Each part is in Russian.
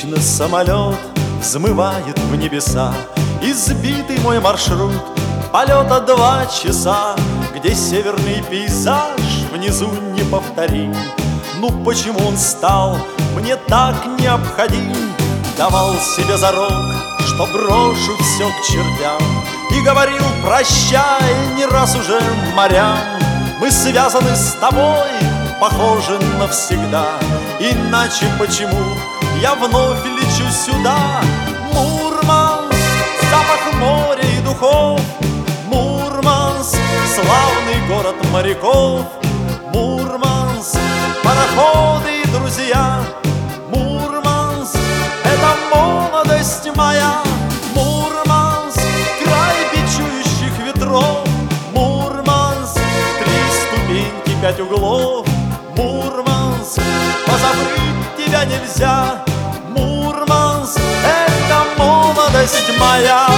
Вечно самолет взмывает в небеса, избитый мой маршрут полета 2 часа, где северный пейзаж внизу неповторим. Ну почему он стал мне так необходим? Давал себе зарок, что брошу все к чертям, и говорил прощай не раз уже морям. Мы связаны с тобой, похожи навсегда, иначе почему я вновь лечу сюда? Мурманск, запах моря и духов, Мурманск, славный город моряков, Мурманск, пароходы и друзья, Мурманск, это молодость моя, Мурманск, край бичующих ветров, Мурманск, 3 ступеньки, 5 углов, Мурманск, позабыть тебя нельзя, Мурманск, это молодость моя.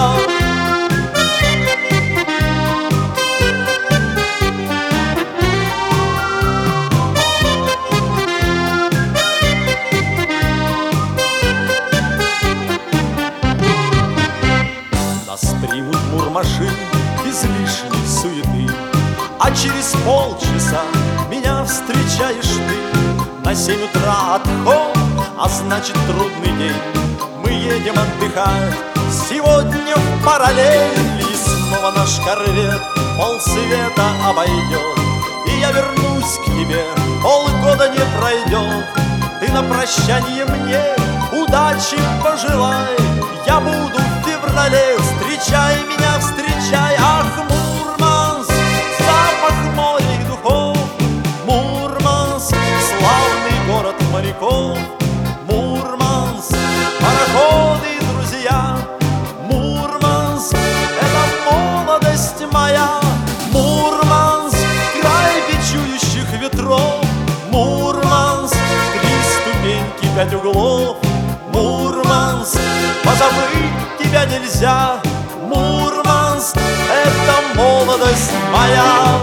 Нас примут мурмаши без лишней суеты, а через полчаса меня встречаешь ты. На 7 утра отход, а значит трудный день. Мы едем отдыхать сегодня в параллель, и снова наш корвет полсвета обойдет. И я вернусь к тебе, полгода не пройдет. Ты на прощание мне удачи пожелай, я буду в феврале, встречай меня, встречай. Ах, Мурманск, запах моря и духов, Мурманск, славный город моряков, Мурманск, пароходы и друзья, Мурманск, это молодость моя, Мурманск, край бичующих ветров, Мурманск, 3 ступеньки, 5 углов, Мурманск, позабыть тебя нельзя, Мурманск, это молодость моя.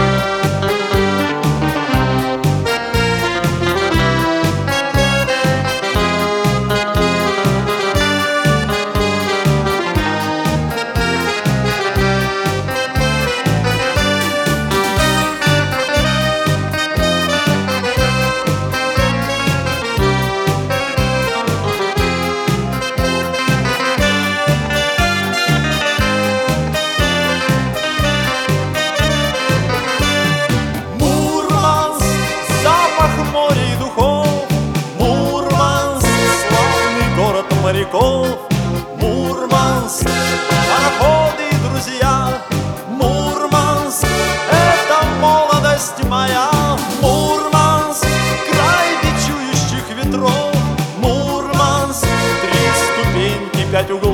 Моряков, Мурманск, пароходы и друзья, Мурманск, это молодость моя, Мурманск, край бичующих ветров, Мурманск, 3 ступеньки, 5 углов.